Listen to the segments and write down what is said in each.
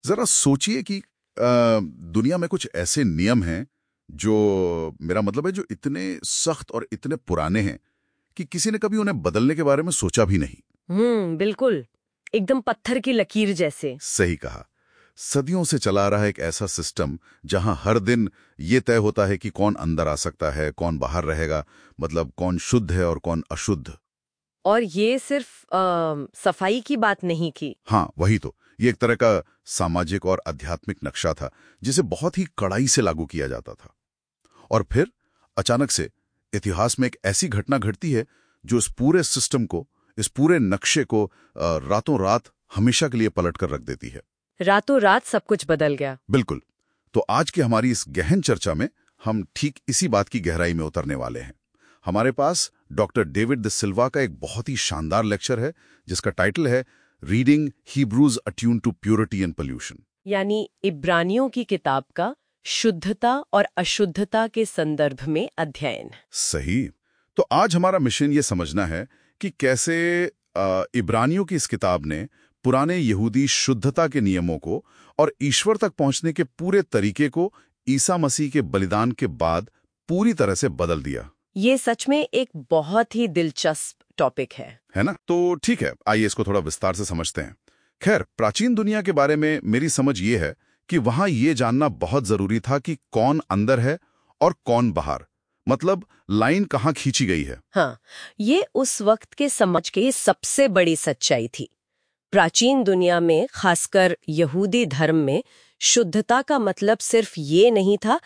जरा सोचिए कि दुनिया में कुछ ऐसे नियम हैं जो, मेरा मतलब है, जो इतने सख्त और इतने पुराने हैं कि किसी ने कभी उन्हें बदलने के बारे में सोचा भी नहीं। बिल्कुल, एकदम पत्थर की लकीर जैसे। सही कहा। सदियों से चला रहा है एक ऐसा सिस्टम जहां हर दिन ये तय होता है कि कौन अंदर आ सकता है, कौन बाहर रहेगा, मतलब कौन शुद्ध है और कौन अशुद्ध। और ये सिर्फ सफाई की बात नहीं की। हाँ, वही तो। ये एक तरह का सामाजिक और आध्यात्मिक नक्शा था जिसे बहुत ही कड़ाई से लागू किया जाता था। और फिर अचानक से इतिहास में एक ऐसी घटना घटती है जो इस पूरे सिस्टम को, इस पूरे नक्शे को रातों रात हमेशा के लिए पलट कर रख देती है। रातों रात सब कुछ बदल गया। बिल्कुल। तो आज की हमारी इस गहन चर्चा में हम ठीक इसी बात की गहराई में उतरने वाले हैं। हमारे पास डॉक्टर डेविड द सिल्वा का एक बहुत ही शानदार लेक्चर है जिसका टाइटल है reading Hebrews attune to purity and pollution, यानी इब्रानियों की किताब का शुद्धता और अशुद्धता के संदर्भ में अध्ययन। सही। तो आज हमारा मिशन ये समझना है कि कैसे इब्रानियों की इस किताब ने पुराने यहूदी शुद्धता के नियमों को और ईश्वर तक पहुंचने के पूरे तरीके को ईसा मसीह के बलिदान के बाद पूरी तरह से बदल दिया। ये सच में एक बहुत ही दिलचस्प टॉपिक है ना? तो ठीक है, आइए इसको थोड़ा विस्तार से समझते हैं। खैर, प्राचीन दुनिया के बारे में मेरी समझ ये है कि वहां ये जानना बहुत जरूरी था कि कौन अंदर है और कौन बाहर, मतलब लाइन कहाँ खींची गई है। हाँ, ये उस वक्त के समझ की सबसे बड़ी सच्चाई थी। प्राचीन दुनिया में, खासकर यहूदी धर्म में, शुद्धता का मतलब सिर्फ ये नहीं था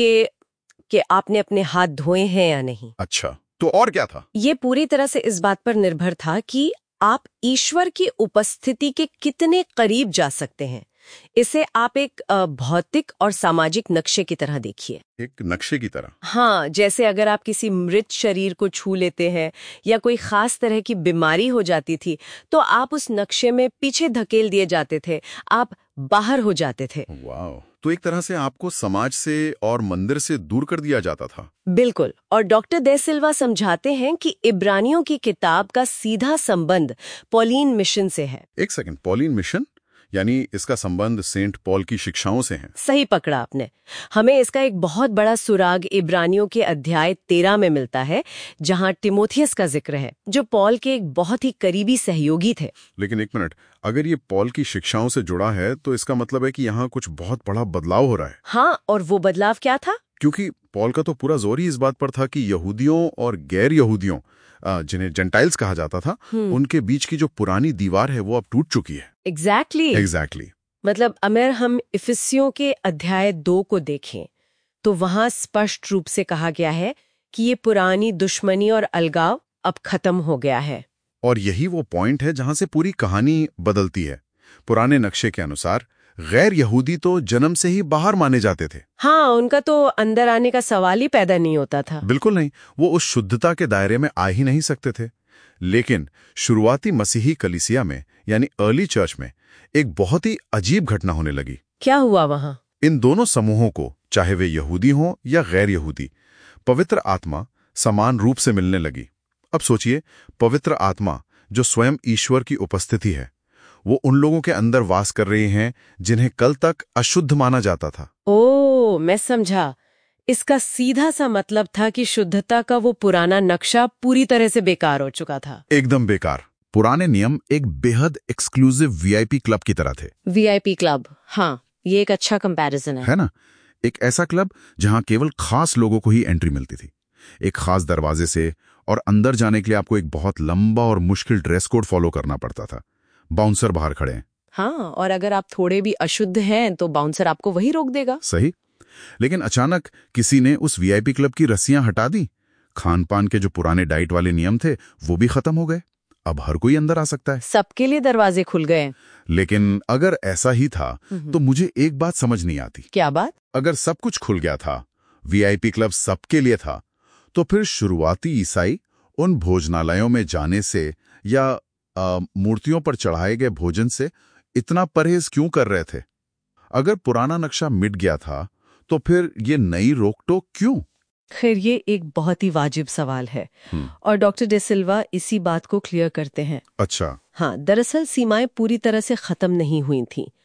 कि आपने अपने हाथ धोए हैं या नहीं। अच्छा, तो और क्या था? ये पूरी तरह से इस बात पर निर्भर था कि आप ईश्वर की उपस्थिति के कितने करीब जा सकते हैं। इसे आप एक भौतिक और सामाजिक नक्शे की तरह देखिए। एक नक्शे की तरह? हाँ, जैसे अगर आप किसी मृत शरीर को छू लेते हैं या कोई खास तरह की बीमारी हो जाती थी, तो आप उस नक्शे में पीछे धकेल दिए जाते थे, आप बाहर हो जाते थे। वाह! तो एक तरह से आपको समाज से और मंदिर से दूर कर दिया जाता था। बिल्कुल। और डॉक्टर दे सिल्वा समझाते हैं कि इब्रानियों की किताब का सीधा संबंध पॉलीन मिशन से है। एक सेकंड, पॉलीन मिशन यानी इसका संबंध सेंट पॉल की शिक्षाओं से है? सही पकड़ा आपने। हमें इसका एक बहुत बड़ा सुराग इब्रानियों के अध्याय 13 में मिलता है, जहां टिमोथियस का जिक्र है, जो पॉल के एक बहुत ही करीबी सहयोगी थे। लेकिन एक मिनट, अगर ये पॉल की शिक्षाओं से जुड़ा है तो इसका मतलब है कि यहाँ कुछ बहुत बड़ा बदलाव हो रहा है। हाँ, और वो बदलाव क्या था? क्योंकि पॉल का तो पूरा जोर ही इस बात पर था कि यहूदियों और गैर यहूदियों, जिन्हें जेंटाइल्स कहा जाता था, उनके बीच की जो पुरानी दीवार है वो अब टूट चुकी है। एग्जैक्टली। मतलब अगर हम इफिसियों के अध्याय 2 को देखें तो वहां स्पष्ट रूप से कहा गया है कि ये पुरानी दुश्मनी और अलगाव अब खत्म हो गया है। और यही वो पॉइंट है जहां से पूरी कहानी बदलती है। पुराने नक्शे के अनुसार गैर यहूदी तो जन्म से ही बाहर माने जाते थे। हाँ, उनका तो अंदर आने का सवाल ही पैदा नहीं होता था। बिल्कुल नहीं, वो उस शुद्धता के दायरे में आ ही नहीं सकते थे। लेकिन शुरुआती मसीही कलीसिया में, यानी अर्ली चर्च में, एक बहुत ही अजीब घटना होने लगी। क्या हुआ वहां? इन दोनों समूहों को, चाहे वे यहूदी हों या गैर यहूदी, पवित्र आत्मा समान रूप से मिलने लगी। अब सोचिए, पवित्र आत्मा जो स्वयं ईश्वर की उपस्थिति है, वो उन लोगों के अंदर वास कर रही हैं जिन्हें कल तक अशुद्ध माना जाता था। ओह, मैं समझा। इसका सीधा सा मतलब था कि शुद्धता का वो पुराना नक्शा पूरी तरह से बेकार हो चुका था। एकदम बेकार। पुराने नियम एक बेहद एक्सक्लूसिव वीआईपी क्लब की तरह थे। वीआईपी क्लब, हाँ, ये एक अच्छा कंपैरिजन है ना? एक ऐसा क्लब जहां केवल खास लोगों को ही एंट्री मिलती थी, एक खास दरवाजे से, और अंदर जाने के लिए आपको एक बहुत लंबा और मुश्किल ड्रेस कोड फॉलो करना पड़ता था। बाउंसर बाहर खड़े हैं। हाँ, और अगर आप थोड़े भी अशुद्ध हैं तो बाउंसर आपको वही रोक देगा। सही। लेकिन अचानक किसी ने उस वीआईपी क्लब की रस्सियां हटा दी। खान पान के जो पुराने डाइट वाले नियम थे वो भी खत्म हो गए। अब हर कोई अंदर आ सकता है। सबके लिए दरवाजे खुल गए। लेकिन अगर ऐसा ही था तो मुझे एक बात समझ नहीं आती। क्या बात? अगर सब कुछ खुल गया था, वीआईपी क्लब सबके लिए था, तो फिर शुरुआती ईसाई उन भोजनालयों में जाने से या मूर्तियों पर चढ़ाए गए भोजन से इतना परहेज क्यों कर रहे थे? अगर पुराना नक्शा मिट गया था तो फिर ये नई रोक-टोक क्यों? खैर, ये एक बहुत ही वाजिब सवाल है और डॉक्टर डे सिल्वा इसी बात को क्लियर करते हैं। अच्छा। हाँ, दरअसल सीमाएं पूरी तरह से खत्म नहीं हुई थीं।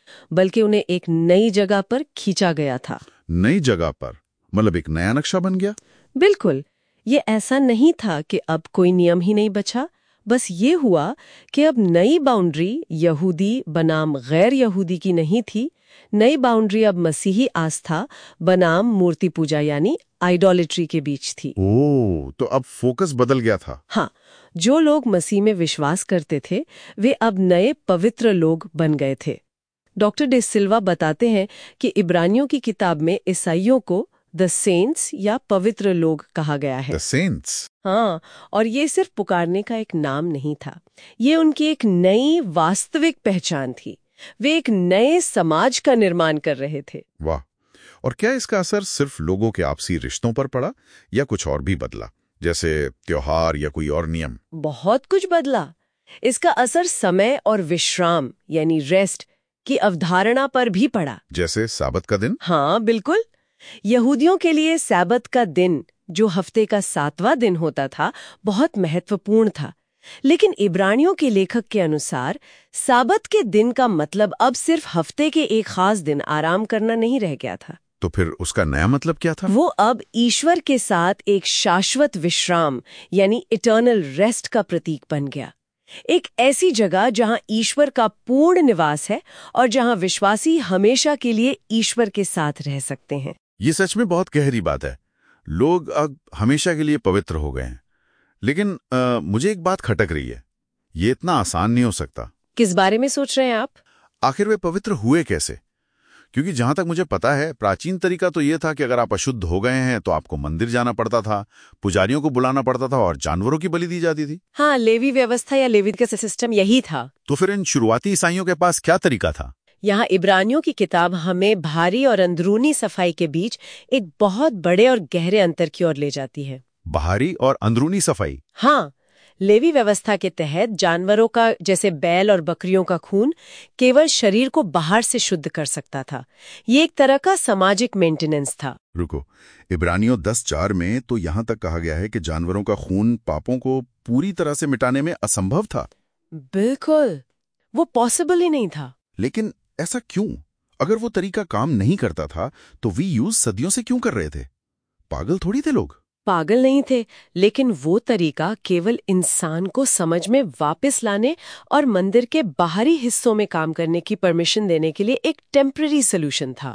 बल्कि उन्हें एक नई जगह पर खींचा गया था। नई जगह पर मतलब एक नया नक्शा बन गया। बिल्कुल, ये ऐसा नहीं था कि अब कोई नियम ही नहीं बचा। बस ये हुआ कि अब नई बाउंड्री यहूदी बनाम गैर यहूदी की नहीं थी। नई बाउंड्री अब मसीही आस्था बनाम मूर्ति पूजा यानी आइडोलिट्री के बीच थी। ओह, तो अब फोकस बदल गया था। हाँ, जो लोग मसीह में विश्वास करते थे वे अब नए पवित्र लोग बन गए थे। डॉक्टर डे सिल्वा बताते हैं कि इब्रानियों की किताब में ईसाइयों को द सेंट्स या पवित्र लोग कहा गया है। The saints. हाँ, और ये सिर्फ पुकारने का एक नाम नहीं था, ये उनकी एक नई वास्तविक पहचान थी। वे एक नए समाज का निर्माण कर रहे थे। वाह। और क्या इसका असर सिर्फ लोगों के आपसी रिश्तों पर पड़ा या कुछ और भी बदला, जैसे त्योहार या कोई और नियम? बहुत कुछ बदला। इसका असर समय और विश्राम यानी रेस्ट की अवधारणा पर भी पड़ा। जैसे साबत का दिन? हाँ बिल्कुल। यहूदियों के लिए साबत का दिन, जो हफ्ते का 7वां दिन होता था, बहुत महत्वपूर्ण था। लेकिन इब्रानियों के लेखक के अनुसार साबत के दिन का मतलब अब सिर्फ हफ्ते के एक खास दिन आराम करना नहीं रह गया था। तो फिर उसका नया मतलब क्या था? वो अब ईश्वर के साथ एक शाश्वत विश्राम यानी इटर्नल रेस्ट का प्रतीक बन गया। एक ऐसी जगह जहां ईश्वर का पूर्ण निवास है और जहां विश्वासी हमेशा के लिए ईश्वर के साथ रह सकते हैं। ये सच में बहुत गहरी बात है। लोग अब हमेशा के लिए पवित्र हो गए हैं। लेकिन मुझे एक बात खटक रही है, ये इतना आसान नहीं हो सकता। किस बारे में सोच रहे हैं आप? आखिर वे पवित्र हुए कैसे? क्योंकि जहां तक मुझे पता है, प्राचीन तरीका तो ये था कि अगर आप अशुद्ध हो गए हैं तो आपको मंदिर जाना पड़ता था, पुजारियों को बुलाना पड़ता था और जानवरों की बलि दी जाती थी। हाँ, लेवी व्यवस्था या लेविटिकस सिस्टम यही था। तो फिर इन शुरुआती ईसाइयों के पास क्या तरीका था? यहाँ इब्रानियों की किताब हमें बाहरी और अंदरूनी सफाई के बीच एक बहुत बड़े और गहरे अंतर की ओर ले जाती है। बाहरी और अंदरूनी सफाई? हाँ, लेवी व्यवस्था के तहत जानवरों का, जैसे बैल और बकरियों का खून केवल शरीर को बाहर से शुद्ध कर सकता था। ये एक तरह का सामाजिक मेंटेनेंस था। रुको, इब्रानियों 10:4 में तो यहां तक कहा गया है कि जानवरों का खून पापों को पूरी तरह से मिटाने में असंभव था। बिल्कुल, वो पॉसिबल ही नहीं था। लेकिन ऐसा क्यों? अगर वो तरीका काम नहीं करता था तो वी यूज सदियों से क्यों कर रहे थे? पागल थोड़ी थे लोग। पागल नहीं थे, लेकिन वो तरीका केवल इंसान को समझ में वापस लाने और मंदिर के बाहरी हिस्सों में काम करने की परमिशन देने के लिए एक टेम्पररी सॉल्यूशन था।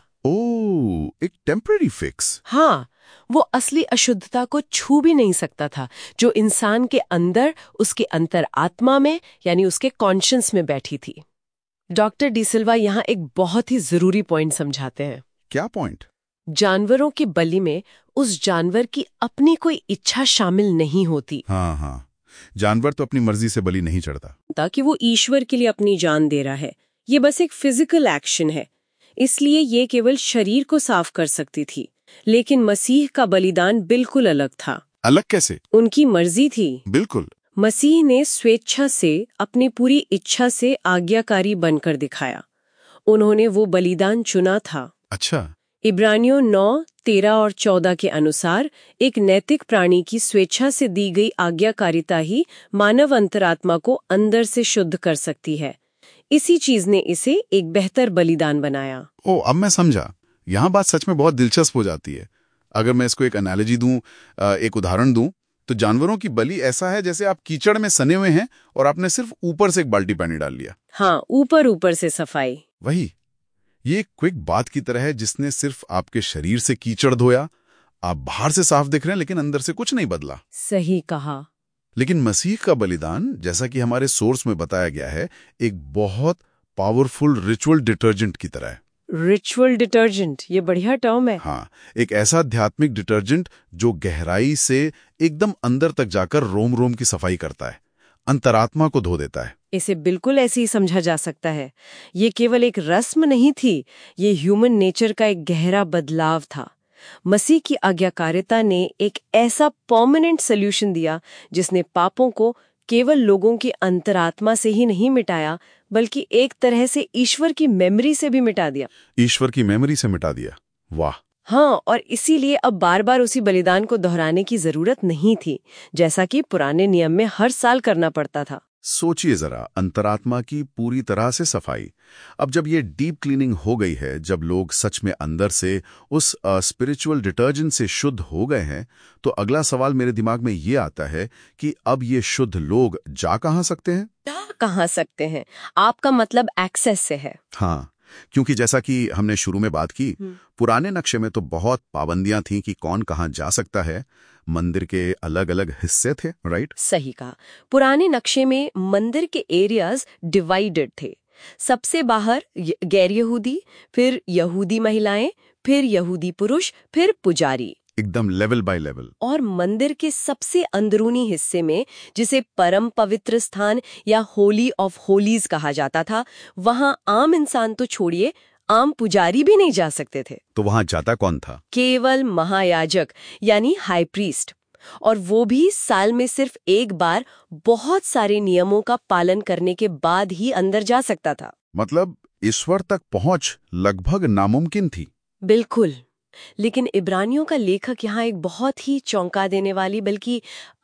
ओह, एक टेम्पररी फिक्स। हाँ, वो असली अशुद्धता को छू भी नहीं सकता था, जो इंसान के अंदर, उसके अंतरात्मा में यानी उसके कॉन्शियंस में बैठी थी। डॉक्टर डी सिल्वा यहाँ एक बहुत ही जरूरी पॉइंट समझाते हैं। क्या पॉइंट? जानवरों की बलि में उस जानवर की अपनी कोई इच्छा शामिल नहीं होती। हाँ, जानवर तो अपनी मर्जी से बलि नहीं चढ़ता। ताकि वो ईश्वर के लिए अपनी जान दे रहा है। ये बस एक फिजिकल एक्शन है, इसलिए ये केवल शरीर को साफ कर सकती थी। लेकिन मसीह का बलिदान बिल्कुल अलग था। अलग कैसे? उनकी मर्जी थी। बिल्कुल। मसीह ने स्वेच्छा से, अपनी पूरी इच्छा से आज्ञाकारी बनकर दिखाया। उन्होंने वो बलिदान चुना था। अच्छा। इब्रानियों 9:13 और 14 के अनुसार एक नैतिक प्राणी की स्वेच्छा से दी गई आज्ञाकारिता ही मानव अंतरात्मा को अंदर से शुद्ध कर सकती है। इसी चीज ने इसे एक बेहतर बलिदान बनाया। ओ, अब मैं समझा। यहाँ बात सच में बहुत दिलचस्प हो जाती है। अगर मैं इसको एक एनालॉजी दूं, एक उदाहरण दूं, तो जानवरों की बलि ऐसा है जैसे आप कीचड़ में सने हुए हैं और आपने सिर्फ ऊपर से एक बाल्टी पानी डाल लिया। हाँ, ऊपर से सफाई। वही, ये एक क्विक बात की तरह है जिसने सिर्फ आपके शरीर से कीचड़ धोया। आप बाहर से साफ दिख रहे हैं लेकिन अंदर से कुछ नहीं बदला। सही कहा। लेकिन मसीह का बलिदान, जैसा कि हमारे सोर्स में बताया गया है, एक बहुत पावरफुल रिचुअल डिटर्जेंट की तरह है। रिचुअल डिटर्जेंट, ये बढ़िया टर्म है। हाँ, एक ऐसा आध्यात्मिक डिटर्जेंट जो गहराई से एकदम अंदर तक जाकर रोम रोम की सफाई करता है, अंतरात्मा को धो देता है। इसे बिल्कुल ऐसे ही समझा जा सकता है। ये केवल एक रस्म नहीं थी, ये ह्यूमन नेचर का एक गहरा बदलाव था। मसीह की आज्ञाकारिता ने एक ऐसा परमानेंट सॉल्यूशन दिया जिसने पापों को केवल लोगों की अंतरात्मा से ही नहीं मिटाया, बल्कि एक तरह से ईश्वर की मेमोरी से भी मिटा दिया। ईश्वर की मेमोरी से मिटा दिया। वाह। हाँ, और इसीलिए अब बार बार उसी बलिदान को दोहराने की जरूरत नहीं थी, जैसा कि पुराने नियम में हर साल करना पड़ता था। सोचिए जरा, अंतरात्मा की पूरी तरह से सफाई। अब जब ये डीप क्लीनिंग हो गई है, जब लोग सच में अंदर से उस स्पिरिचुअल डिटर्जेंट से शुद्ध हो गए हैं, तो अगला सवाल मेरे दिमाग में ये आता है कि अब ये शुद्ध लोग जा कहाँ सकते हैं? जा कहाँ सकते हैं? आपका मतलब एक्सेस से है? हाँ, क्योंकि जैसा कि हमने शुरू में बात की, पुराने नक्शे में तो बहुत पाबंदियां थीं कि कौन कहाँ जा सकता है। मंदिर के अलग अलग हिस्से थे, राइट? सही कहा। पुराने नक्शे में मंदिर के एरियाज डिवाइडेड थे। सबसे बाहर गैर यहूदी, फिर यहूदी महिलाएं, फिर यहूदी पुरुष, फिर पुजारी, एकदम लेवल बाय लेवल। और मंदिर के सबसे अंदरूनी हिस्से में, जिसे परम पवित्र स्थान या होली ऑफ होलीज कहा जाता था, वहां आम इंसान तो छोड़िए, आम पुजारी भी नहीं जा सकते थे। तो वहां जाता कौन था? केवल महायाजक यानी हाई प्रीस्ट, और वो भी साल में सिर्फ एक बार बहुत सारे नियमों का पालन करने के बाद ही अंदर जा सकता था। मतलब ईश्वर तक पहुंच लगभग नामुमकिन थी। बिल्कुल। लेकिन इब्रानियों का लेखक यहाँ एक बहुत ही चौंका देने वाली बल्कि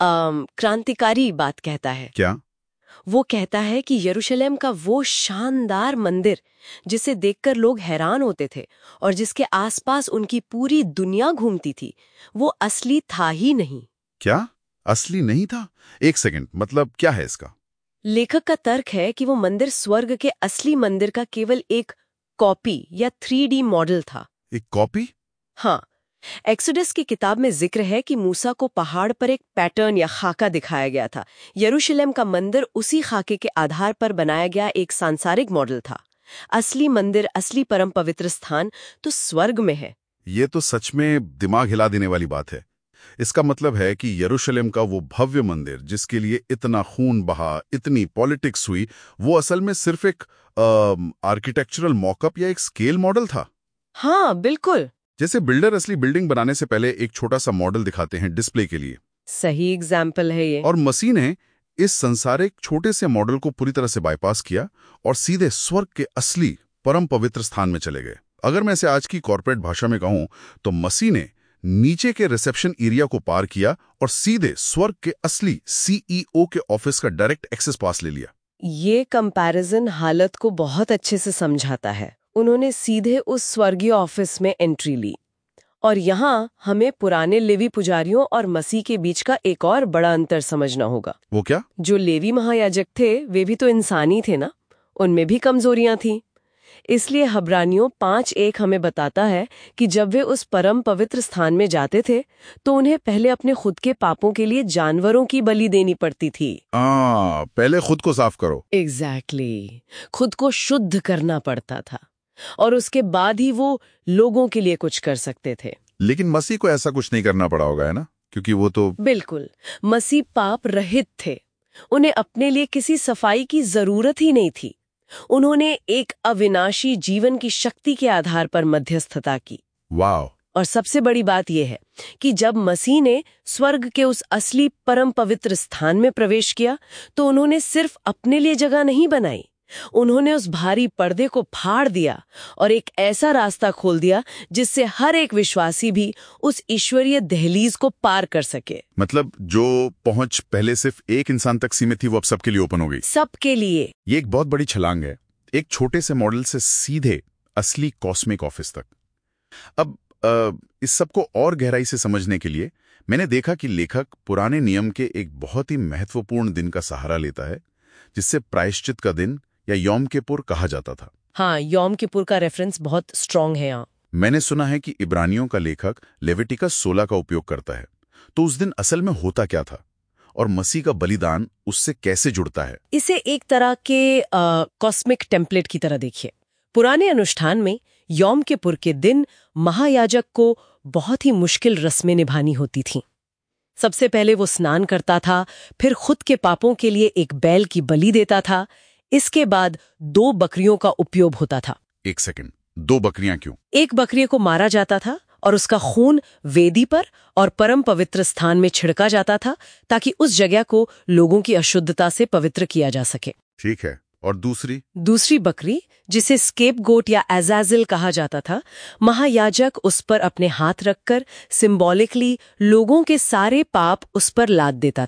क्रांतिकारी बात कहता है। क्या? वो कहता है कि यरूशलेम का वो शानदार मंदिर जिसे देखकर लोग हैरान होते थे और जिसके आसपास उनकी पूरी दुनिया घूमती थी, वो असली था ही नहीं। क्या असली नहीं था? एक सेकंड, मतलब क्या है इसका? लेखक का तर्क है कि वो मंदिर स्वर्ग के असली मंदिर का केवल एक कॉपी या 3D मॉडल था। एक कॉपी? हाँ, एक्सोडस की किताब में जिक्र है कि मूसा को पहाड़ पर एक पैटर्न या खाका दिखाया गया था। यरूशलेम का मंदिर उसी खाके के आधार पर बनाया गया एक सांसारिक मॉडल था। असली मंदिर, असली परम पवित्र स्थान तो स्वर्ग में है। ये तो सच में दिमाग हिला देने वाली बात है। इसका मतलब है कि यरूशलेम का वो भव्य मंदिर जिसके लिए इतना खून बहा, इतनी पॉलिटिक्स हुई, वो असल में सिर्फ एक आर्किटेक्चरल मॉकअप या एक स्केल मॉडल था। हाँ, बिल्कुल। जैसे बिल्डर असली बिल्डिंग बनाने से पहले एक छोटा सा मॉडल दिखाते हैं डिस्प्ले के लिए। सही एग्जाम्पल है ये। और मसीह ने इस संसारिक छोटे से मॉडल को पूरी तरह से बाईपास किया और सीधे स्वर्ग के असली परम पवित्र स्थान में चले गए। अगर मैं इसे आज की कॉर्पोरेट भाषा में कहूं, तो मसीह ने नीचे के रिसेप्शन एरिया को पार किया और सीधे स्वर्ग के असली CEO के ऑफिस का डायरेक्ट एक्सेस पास ले लिया। ये कंपैरिजन हालत को बहुत अच्छे से समझाता है। उन्होंने सीधे उस स्वर्गीय ऑफिस में एंट्री ली। और यहाँ हमें पुराने लेवी पुजारियों और मसीह के बीच का एक और बड़ा अंतर समझना होगा। वो क्या? जो लेवी महायाजक थे वे भी तो इंसानी थे ना, उनमें भी कमजोरियां थीं। इसलिए हब्रानियों 5:1 हमें बताता है कि जब वे उस परम पवित्र स्थान में जाते थे तो उन्हें पहले अपने खुद के पापों के लिए जानवरों की बलि देनी पड़ती थी। पहले खुद को साफ करो। एग्जैक्टली, खुद को शुद्ध करना पड़ता था और उसके बाद ही वो लोगों के लिए कुछ कर सकते थे। लेकिन मसीह को ऐसा कुछ नहीं करना पड़ा होगा, है ना? क्योंकि वो तो... बिल्कुल, मसीह पाप रहित थे। उन्हें अपने लिए किसी सफाई की जरूरत ही नहीं थी। उन्होंने एक अविनाशी जीवन की शक्ति के आधार पर मध्यस्थता की। वाह! और सबसे बड़ी बात यह है कि जब मसीह ने स्वर्ग के उस असली परम पवित्र स्थान में प्रवेश किया तो उन्होंने सिर्फ अपने लिए जगह नहीं बनाई, उन्होंने उस भारी पर्दे को फाड़ दिया और एक ऐसा रास्ता खोल दिया जिससे हर एक विश्वासी भी उस ईश्वरीय दहलीज को पार कर सके। मतलब जो पहुंच पहले सिर्फ एक इंसान तक सीमित थी, वो अब सबके लिए ओपन हो गई। सबके लिए। ये एक बहुत बड़ी छलांग है, एक छोटे से मॉडल से सीधे असली कॉस्मिक ऑफिस तक। अब इस सब को और गहराई से समझने के लिए मैंने देखा कि लेखक पुराने नियम के एक बहुत ही महत्वपूर्ण दिन का सहारा लेता है, जिससे प्रायश्चित का दिन या यौम किपुर कहा जाता था। हाँ, यौम किपुर का रेफरेंस बहुत स्ट्रांग है यहाँ। मैंने सुना है कि इब्रानियों का लेखक लेविटिकस 16 का उपयोग करता है। तो उस दिन असल में होता क्या था और मसीह का बलिदान उससे कैसे जुड़ता है? इसे एक तरह के कॉस्मिक टेम्पलेट की तरह देखिए। पुराने अनुष्ठान में यौम किपुर के दिन महायाजक को बहुत ही मुश्किल रस्में निभानी होती थीं। सबसे पहले वो स्नान करता था, फिर खुद के पापों के लिए एक बैल की बलि देता था। इसके बाद 2 बकरियों का उपयोग होता था। एक सेकंड, 2 बकरियां क्यों? एक बकरी को मारा जाता था और उसका खून वेदी पर और परम पवित्र स्थान में छिड़का जाता था ताकि उस जगह को लोगों की अशुद्धता से पवित्र किया जा सके। ठीक है। और दूसरी बकरी, जिसे स्केपगोट या अज़ाज़िल कहा जाता था, महायाजक उस पर अपने हाथ रखकर सिंबॉलिकली लोगों के सारे पाप उस पर लाद देता था।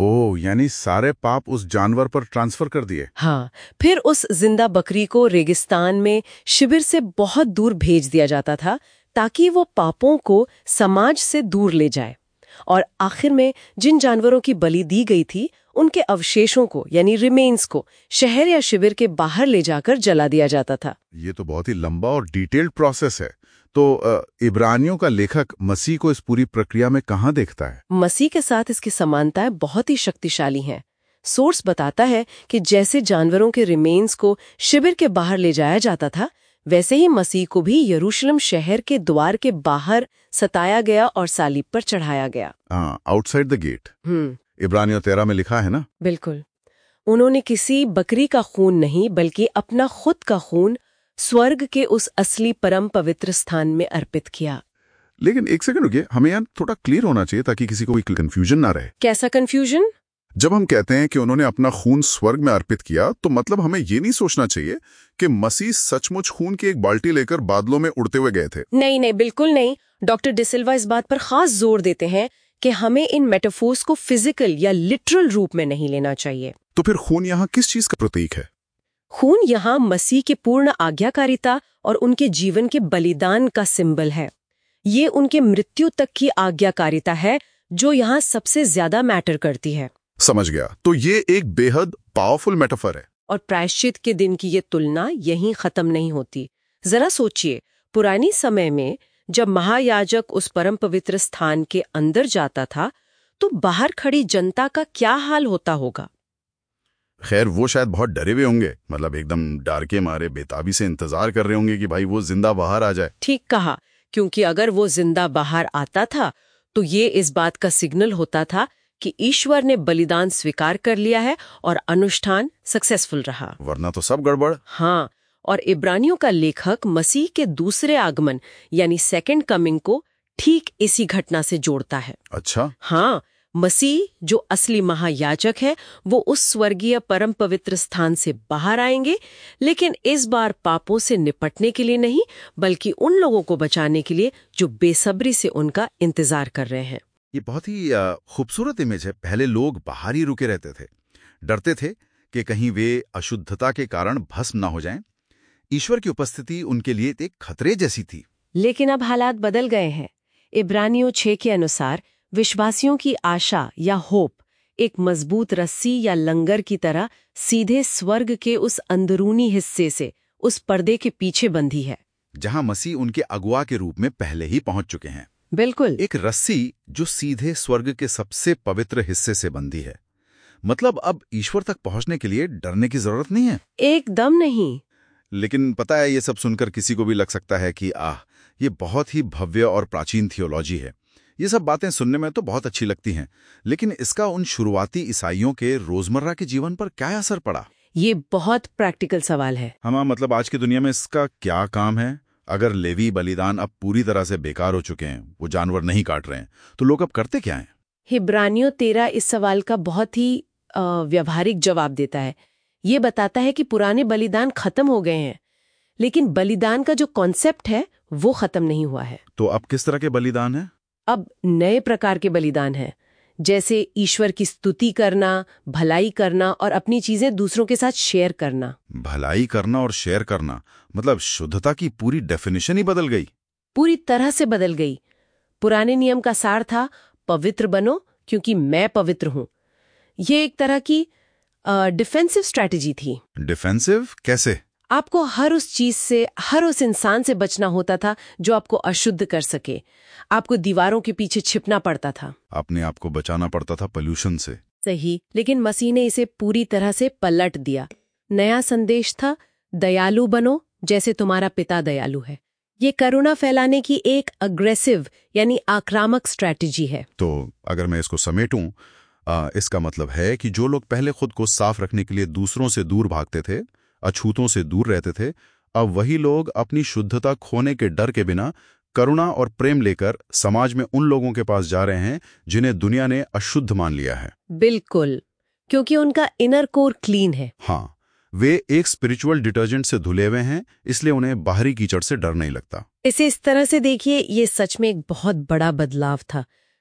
ओह, यानी सारे पाप उस जानवर पर ट्रांसफर कर दिए। हाँ, फिर उस जिंदा बकरी को रेगिस्तान में शिविर से बहुत दूर भेज दिया जाता था ताकि वो पापों को समाज से दूर ले जाए। और आखिर में जिन जानवरों की बलि दी गई थी उनके अवशेषों को यानी रिमेन्स को शहर या शिविर के बाहर ले जाकर जला दिया जाता था। ये तो बहुत ही लंबा और डिटेल्ड प्रोसेस है। तो इब्रानियों का लेखक मसीह को इस पूरी प्रक्रिया में कहाँ देखता है? मसीह के साथ इसकी समानताएं बहुत ही शक्तिशाली हैं। सोर्स बताता है कि जैसे जानवरों के रिमेन्स को शिविर के बाहर ले जाया जाता था, वैसे ही मसीह को भी यरूशलेम शहर के द्वार के बाहर सताया गया और सालीब पर चढ़ाया गया। Outside the gate. इब्रानियों 13 में लिखा है ना? बिल्कुल। उन्होंने किसी बकरी का खून नहीं बल्कि अपना खुद का खून स्वर्ग के उस असली परम पवित्र स्थान में अर्पित किया। लेकिन एक सेकंड रुकिए, हमें यहाँ थोड़ा क्लियर होना चाहिए ताकि किसी को कोई कंफ्यूजन ना रहे। कैसा कंफ्यूजन? जब हम कहते हैं कि उन्होंने अपना खून स्वर्ग में अर्पित किया, तो मतलब हमें ये नहीं सोचना चाहिए कि मसीह सचमुच खून की एक बाल्टी लेकर बादलों में उड़ते हुए गए थे। नहीं नहीं, बिल्कुल नहीं। डॉक्टर डिसिल्वा इस बात पर खास जोर देते हैं कि हमें इन मेटाफोर्स को फिजिकल या लिटरल रूप में नहीं लेना चाहिए। तो फिर खून यहाँ किस चीज का प्रतीक है? खून यहाँ मसीह की पूर्ण आज्ञाकारिता और उनके जीवन के बलिदान का सिंबल है। ये उनके मृत्यु तक की आज्ञाकारिता है जो यहाँ सबसे ज्यादा मैटर करती है। समझ गया। तो ये एक बेहद पावरफुल मेटाफर है। और प्रायश्चित के दिन की ये तुलना यहीं खत्म नहीं होती। जरा सोचिए, पुरानी समय में जब महायाजक उस परम पवित्र स्थान के अंदर जाता था तो बाहर खड़ी जनता का क्या हाल होता होगा? खैर, वो शायद बहुत डरे हुए होंगे, मतलब एकदम डर के मारे बेताबी से इंतजार कर रहे होंगे कि भाई वो जिंदा बाहर आ जाए। ठीक कहा, क्योंकि अगर वो जिंदा बाहर आता था तो ये इस बात का सिग्नल होता था कि ईश्वर ने बलिदान स्वीकार कर लिया है और अनुष्ठान सक्सेसफुल रहा। वरना तो सब गड़बड़। हाँ, और इब्रानियों का लेखक मसीह के दूसरे आगमन यानी सेकंड कमिंग को ठीक इसी घटना से जोड़ता है। अच्छा। हाँ, मसीह जो असली महायाजक है वो उस स्वर्गीय परम पवित्र स्थान से बाहर आएंगे, लेकिन इस बार पापों से निपटने के लिए नहीं बल्कि उन लोगों को बचाने के लिए जो बेसब्री से उनका इंतजार कर रहे हैं। ये बहुत ही खूबसूरत इमेज है। पहले लोग बाहर ही रुके रहते थे, डरते थे कि कहीं वे अशुद्धता के कारण भस्म ना हो जाएं। ईश्वर की उपस्थिति उनके लिए एक खतरे जैसी थी। लेकिन अब हालात बदल गए हैं। इब्रानियों 6 के अनुसार विश्वासियों की आशा या होप एक मजबूत रस्सी या लंगर की तरह सीधे स्वर्ग के उस अंदरूनी हिस्से से, उस पर्दे के पीछे बंधी है जहां मसीह उनके अगुआ के रूप में पहले ही पहुंच चुके हैं। बिल्कुल, एक रस्सी जो सीधे स्वर्ग के सबसे पवित्र हिस्से से बंधी है। मतलब अब ईश्वर तक पहुंचने के लिए डरने की जरूरत नहीं है। एकदम नहीं। लेकिन पता है, ये सब सुनकर किसी को भी लग सकता है कि ये बहुत ही भव्य और प्राचीन थियोलॉजी है। ये सब बातें सुनने में तो बहुत अच्छी लगती हैं, लेकिन इसका उन शुरुआती ईसाइयों के रोजमर्रा के जीवन पर क्या असर पड़ा? ये बहुत प्रैक्टिकल सवाल है। हाँ, मतलब आज की दुनिया में इसका क्या काम है? अगर लेवी बलिदान अब पूरी तरह से बेकार हो चुके हैं, वो जानवर नहीं काट रहे हैं, तो लोग अब करते क्या हैं? इब्रानियों 13 इस सवाल का बहुत ही व्यवहारिक जवाब देता है। ये बताता है कि पुराने बलिदान खत्म हो गए हैं, लेकिन बलिदान का जो कॉन्सेप्ट है वो खत्म नहीं हुआ है। तो अब किस तरह के बलिदान है? अब नए प्रकार के बलिदान है, जैसे ईश्वर की स्तुति करना, भलाई करना और अपनी चीजें दूसरों के साथ शेयर करना। भलाई करना और शेयर करना, मतलब शुद्धता की पूरी डेफिनेशन ही बदल गई। पूरी तरह से बदल गई। पुराने नियम का सार था पवित्र बनो क्योंकि मैं पवित्र हूं। ये एक तरह की डिफेंसिव स्ट्रैटेजी थी। डिफेंसिव कैसे? आपको हर उस चीज से, हर उस इंसान से बचना होता था जो आपको अशुद्ध कर सके। आपको दीवारों के पीछे छिपना पड़ता था, अपने आप को बचाना पड़ता था पोल्यूशन से। सही, लेकिन मसीह ने इसे पूरी तरह से पलट दिया। नया संदेश था, दयालु बनो जैसे तुम्हारा पिता दयालु है। ये करुणा फैलाने की एक अग्रेसिव यानी आक्रामक स्ट्रैटेजी है। तो अगर मैं इसको समेटूं, इसका मतलब है कि जो लोग पहले खुद को साफ रखने के लिए दूसरों से दूर भागते थे, अछूतों से दूर रहते थे, अब वही लोग अपनी शुद्धता खोने के डर के बिना करुणा और प्रेम लेकर समाज में उन लोगों के पास जा रहे हैं जिन्हें दुनिया ने अशुद्ध मान लिया है। बिल्कुल, क्योंकि उनका इनर कोर क्लीन है। हाँ, वे एक स्पिरिचुअल डिटर्जेंट से धुले हुए हैं, इसलिए उन्हें बाहरी कीचड़ से डर नहीं लगता। इसे इस तरह से देखिए, ये सच में एक बहुत बड़ा बदलाव था।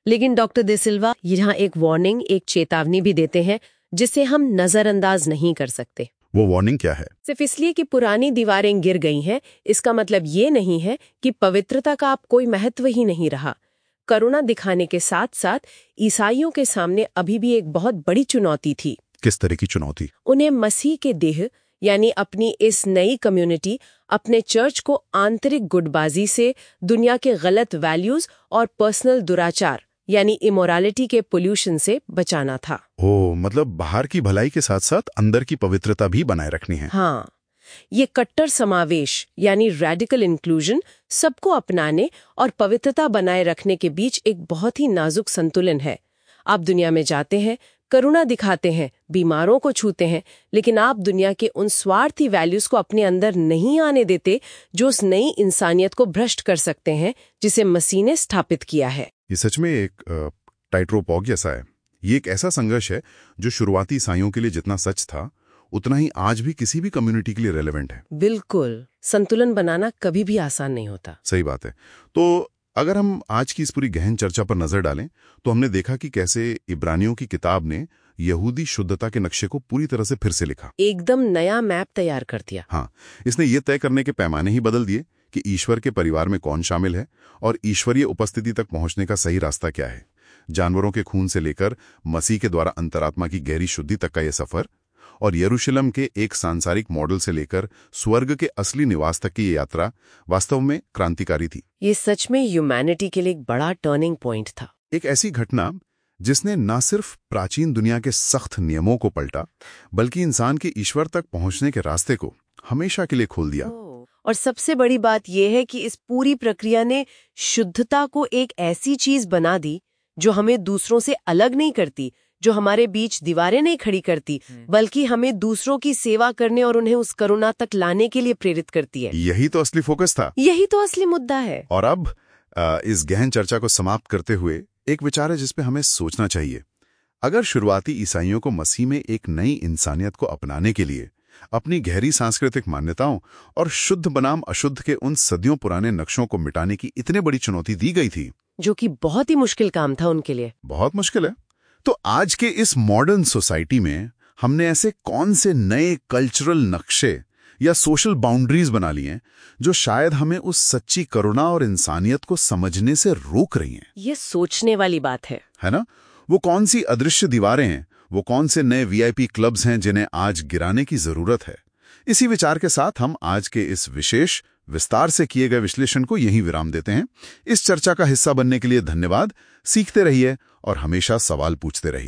लेकिन डॉक्टर दे सिल्वा यहाँ एक वार्निंग, एक चेतावनी भी देते हैं जिसे हम नजरअंदाज नहीं कर सकते। वो वार्निंग क्या है? सिर्फ इसलिए कि पुरानी दीवारें गिर गई हैं, इसका मतलब ये नहीं है कि पवित्रता का अब कोई महत्व ही नहीं रहा। करुणा दिखाने के साथ साथ ईसाइयों के सामने अभी भी एक बहुत बड़ी चुनौती थी। किस तरह की चुनौती? उन्हें मसीह के देह यानी अपनी इस नई कम्युनिटी, अपने चर्च को आंतरिक गुटबाजी से, दुनिया के गलत वैल्यूज और पर्सनल दुराचार यानी इमोरालिटी के पोल्यूशन से बचाना था। ओह, मतलब बाहर की भलाई के साथ साथ अंदर की पवित्रता भी बनाए रखनी है। हाँ, ये कट्टर समावेश यानी रेडिकल इंक्लूजन, सबको अपनाने और पवित्रता बनाए रखने के बीच एक बहुत ही नाजुक संतुलन है। आप दुनिया में जाते हैं, करुणा दिखाते हैं, बीमारों को छूते हैं, लेकिन आप दुनिया के उन स्वार्थी वैल्यूज को अपने अंदर नहीं आने देते जो उस नई इंसानियत को भ्रष्ट कर सकते हैं जिसे मसीह ने स्थापित किया है। ये सच में एक टाइट रोप वॉक जैसा है। ये एक ऐसा संघर्ष है जो शुरुआती ईसाइयों के लिए जितना सच था, उतना ही आज भी किसी भी कम्युनिटी के लिए रेलेवेंट है। बिल्कुल, संतुलन बनाना कभी भी आसान नहीं होता। सही बात है। तो अगर हम आज की इस पूरी गहन चर्चा पर नजर डालें तो हमने देखा कि कैसे इब्रानियों की किताब ने यहूदी शुद्धता के नक्शे को पूरी तरह से फिर से लिखा, एकदम नया मैप तैयार कर दिया। हाँ, इसने ये तय करने के पैमाने ही बदल दिए कि ईश्वर के परिवार में कौन शामिल है और ईश्वरीय उपस्थिति तक पहुंचने का सही रास्ता क्या है। जानवरों के खून से लेकर मसीह के द्वारा अंतरात्मा की गहरी शुद्धि तक का यह सफर, और यरूशलेम के एक सांसारिक मॉडल से लेकर स्वर्ग के असली निवास तक की ये यात्रा वास्तव में क्रांतिकारी थी। ये सच में ह्यूमैनिटी के लिए एक बड़ा टर्निंग पॉइंट था। एक ऐसी घटना जिसने न सिर्फ प्राचीन दुनिया के सख्त नियमों को पलटा, बल्कि इंसान के ईश्वर तक पहुंचने के रास्ते को हमेशा के लिए खोल दिया। और सबसे बड़ी बात यह है कि इस पूरी प्रक्रिया ने शुद्धता को एक ऐसी चीज बना दी जो हमें दूसरों से अलग नहीं करती, जो हमारे बीच दीवारें नहीं खड़ी करती, बल्कि हमें दूसरों की सेवा करने और उन्हें उस करुणा तक लाने के लिए प्रेरित करती है। यही तो असली फोकस था, यही तो असली मुद्दा है। और अब इस गहन चर्चा को समाप्त करते हुए एक विचार है जिस पे हमें सोचना चाहिए। अगर शुरुआती ईसाइयों को मसीह में एक नई इंसानियत को अपनाने के लिए अपनी गहरी सांस्कृतिक मान्यताओं और शुद्ध बनाम अशुद्ध के उन सदियों पुराने नक्शों को मिटाने की इतने बड़ी चुनौती दी गई थी, जो कि बहुत ही मुश्किल काम था उनके लिए, बहुत मुश्किल है, तो आज के इस मॉडर्न सोसाइटी में हमने ऐसे कौन से नए कल्चरल नक्शे या सोशल बाउंड्रीज बना लिए हैं जो शायद हमें उस सच्ची करुणा और इंसानियत को समझने से रोक रही हैं? ये सोचने वाली बात है ना? वो कौन सी अदृश्य दीवारें हैं, वो कौन से नए वीआईपी क्लब्स हैं जिन्हें आज गिराने की जरूरत है? इसी विचार के साथ हम आज के इस विशेष विस्तार से किए गए विश्लेषण को यहीं विराम देते हैं। इस चर्चा का हिस्सा बनने के लिए धन्यवाद। सीखते रहिए और हमेशा सवाल पूछते रहिए।